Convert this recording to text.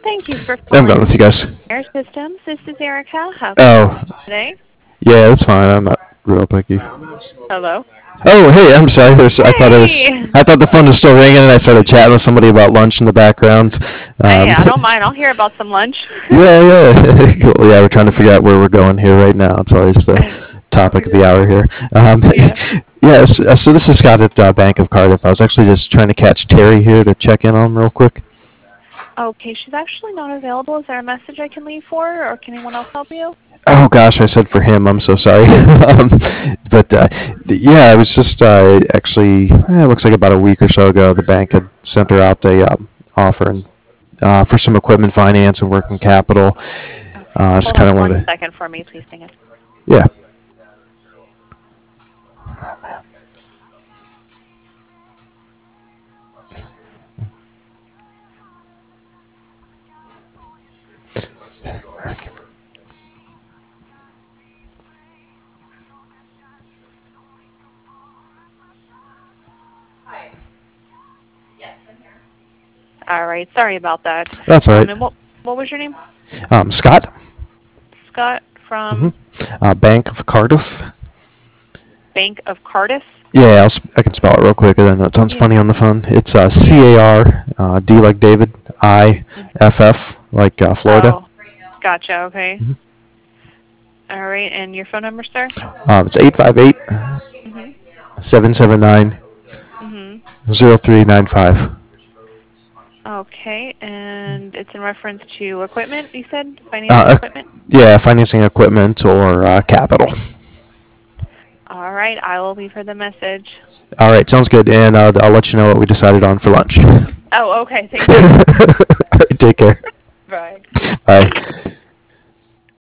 Thank you for I'm going calling with you guys. Air Systems. This is Erica. How can I help Oh, you today? yeah, that's fine. I'm not real picky. Hello? Oh, hey, I'm sorry. Hey! I thought the phone was still ringing, and I started chatting with somebody about lunch in the background. Hey, Um, I don't mind. I'll hear about some lunch. yeah, yeah, cool. Yeah, we're trying to figure out where we're going here right now. It's always the topic of the hour here. Yeah. Yes. So this is Scott at Bank of Cardiff. I was actually just trying to catch Terry here to check in on him real quick. Okay, she's actually not available. Is there a message I can leave for her, or can anyone else help you? Oh gosh, I said for him. I'm so sorry. But yeah, I was just actually. It looks like about a week or so ago, the bank had sent her out a offer and, for some equipment finance and working capital. Okay. Just Hold kind on of one wanted to. second for me, please, Dingus. Yeah. All right. Sorry about that. That's all right. And what was your name? Scott. Scott hmm from Bank of Cardiff. Bank of Cardiff? Yeah, I can spell it real quick, and then that sounds Yeah. funny on the phone. It's Yeah. CAR, D like David, IFF like Florida. Oh, gotcha. Okay. Mhm. All right. And your phone number, sir? It's 858 Mhm. 779 Mhm. 0395. Okay. And it's in reference to equipment. You said financing Uh, equipment. yeah, financing equipment or capital. All right. I will leave her the message. All right, sounds good, and I'll let you know what we decided on for lunch. Oh, okay. Thank you. Take care. Bye. Bye.